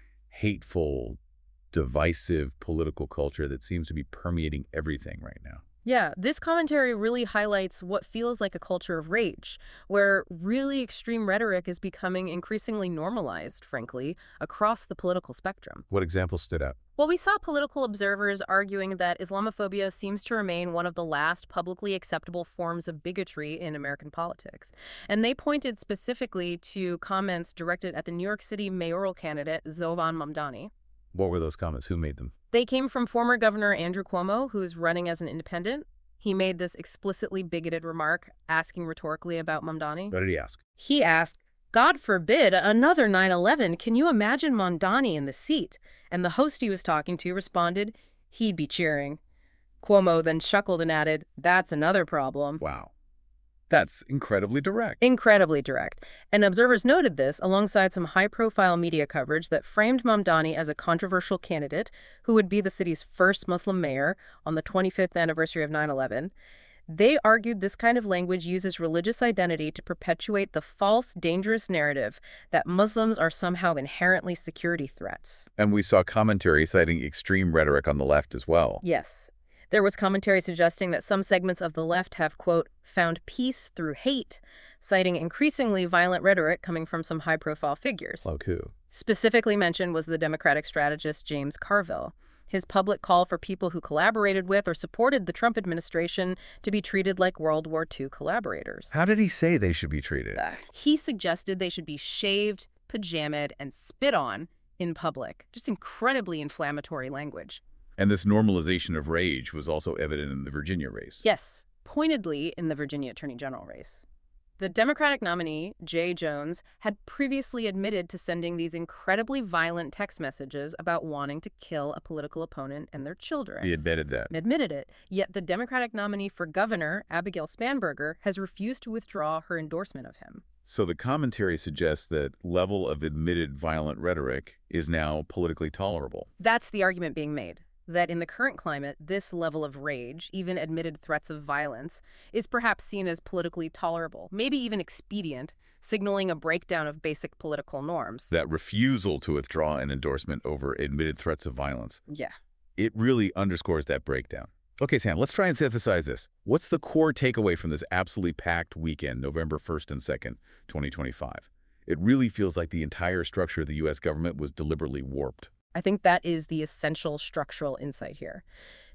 hateful, divisive political culture that seems to be permeating everything right now. Yeah, this commentary really highlights what feels like a culture of rage, where really extreme rhetoric is becoming increasingly normalized, frankly, across the political spectrum. What examples stood out? Well, we saw political observers arguing that Islamophobia seems to remain one of the last publicly acceptable forms of bigotry in American politics. And they pointed specifically to comments directed at the New York City mayoral candidate, Zohran Mamdani. What were those comments? Who made them? They came from former Governor Andrew Cuomo, who's running as an independent. He made this explicitly bigoted remark, asking rhetorically about Mamdani. What did he ask? He asked, God forbid, another 9/11. Can you imagine Mamdani in the seat? And the host he was talking to responded, he'd be cheering. Cuomo then chuckled and added, that's another problem. Wow. That's incredibly direct. Incredibly direct. And observers noted this alongside some high-profile media coverage that framed Mamdani as a controversial candidate who would be the city's first Muslim mayor on the 25th anniversary of 9/11. They argued this kind of language uses religious identity to perpetuate the false, dangerous narrative that Muslims are somehow inherently security threats. And we saw commentary citing extreme rhetoric on the left as well. Yes. There was commentary suggesting that some segments of the left have, quote, found peace through hate, citing increasingly violent rhetoric coming from some high-profile figures. Like who? Specifically mentioned was the Democratic strategist James Carville. His public call for people who collaborated with or supported the Trump administration to be treated like World War II collaborators. How did he say they should be treated? He suggested they should be shaved, pajamaed, and spit on in public. Just incredibly inflammatory language. And this normalization of rage was also evident in the Virginia race. Yes, pointedly in the Virginia Attorney General race. The Democratic nominee, Jay Jones, had previously admitted to sending these incredibly violent text messages about wanting to kill a political opponent and their children. He admitted that. Admitted it. Yet the Democratic nominee for governor, Abigail Spanberger, has refused to withdraw her endorsement of him. So the commentary suggests that level of admitted violent rhetoric is now politically tolerable. That's the argument being made. That in the current climate, this level of rage, even admitted threats of violence, is perhaps seen as politically tolerable, maybe even expedient, signaling a breakdown of basic political norms. That refusal to withdraw an endorsement over admitted threats of violence. Yeah. It really underscores that breakdown. Okay, Sam, let's try and synthesize this. What's the core takeaway from this absolutely packed weekend, November 1st and 2nd, 2025? It really feels like the entire structure of the U.S. government was deliberately warped. I think that is the essential structural insight here.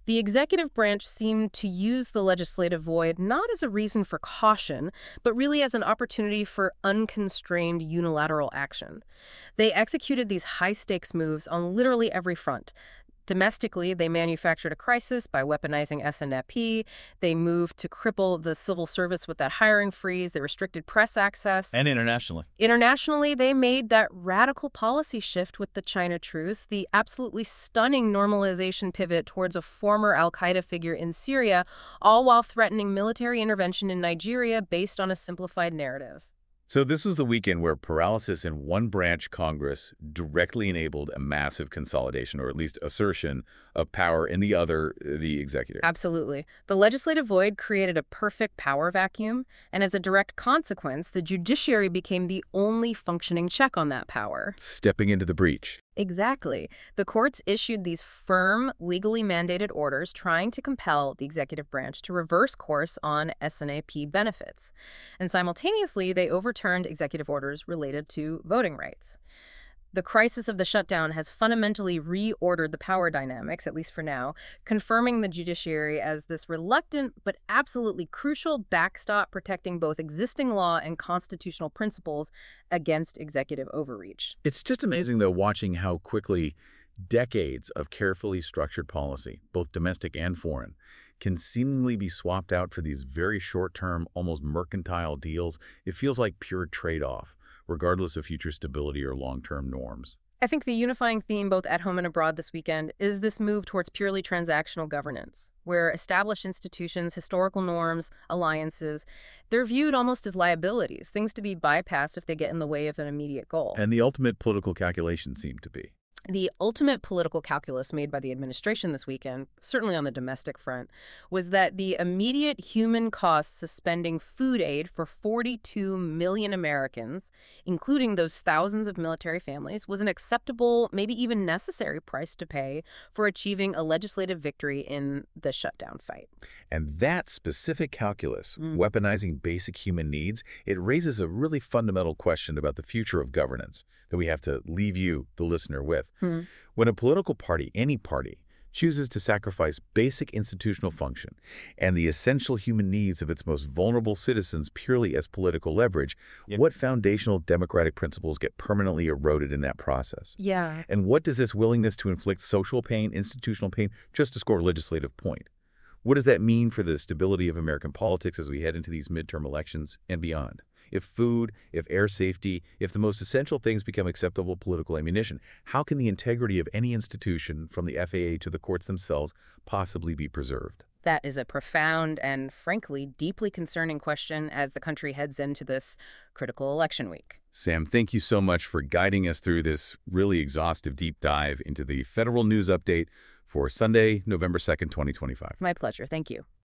The executive branch seemed to use the legislative void not as a reason for caution, but really as an opportunity for unconstrained unilateral action. They executed these high-stakes moves on literally every front. Domestically, they manufactured a crisis by weaponizing SNFP. They moved to cripple the civil service with that hiring freeze. They restricted press access. And internationally. Internationally, they made that radical policy shift with the China truce, the absolutely stunning normalization pivot towards a former al-Qaeda figure in Syria, all while threatening military intervention in Nigeria based on a simplified narrative. So this was the weekend where paralysis in one branch Congress directly enabled a massive consolidation, or at least assertion, of power in the other, the executive. Absolutely. The legislative void created a perfect power vacuum, and as a direct consequence, the judiciary became the only functioning check on that power. Stepping into the breach. Exactly. The courts issued these firm, legally mandated orders trying to compel the executive branch to reverse course on SNAP benefits. And simultaneously, they overturned executive orders related to voting rights. The crisis of the shutdown has fundamentally reordered the power dynamics, at least for now, confirming the judiciary as this reluctant but absolutely crucial backstop protecting both existing law and constitutional principles against executive overreach. It's just amazing, though, watching how quickly decades of carefully structured policy, both domestic and foreign, can seemingly be swapped out for these very short-term, almost mercantile deals. It feels like pure trade-off, regardless of future stability or long-term norms. I think the unifying theme both at home and abroad this weekend is this move towards purely transactional governance, where established institutions, historical norms, alliances, they're viewed almost as liabilities, things to be bypassed if they get in the way of an immediate goal. And the ultimate political calculation seemed to be. The ultimate political calculus made by the administration this weekend, certainly on the domestic front, was that the immediate human cost suspending food aid for 42 million Americans, including those thousands of military families, was an acceptable, maybe even necessary price to pay for achieving a legislative victory in the shutdown fight. And that specific calculus, weaponizing basic human needs, it raises a really fundamental question about the future of governance that we have to leave you, the listener, with. When a political party, any party, chooses to sacrifice basic institutional function and the essential human needs of its most vulnerable citizens purely as political leverage, what foundational democratic principles get permanently eroded in that process? Yeah. And what does this willingness to inflict social pain, institutional pain, just to score a legislative point? What does that mean for the stability of American politics as we head into these midterm elections and beyond? If food, if air safety, if the most essential things become acceptable political ammunition, how can the integrity of any institution, from the FAA to the courts themselves, possibly be preserved? That is a profound and, frankly, deeply concerning question as the country heads into this critical election week. Sam, thank you so much for guiding us through this really exhaustive deep dive into the Federal News Update for Sunday, November 2nd, 2025. My pleasure. Thank you.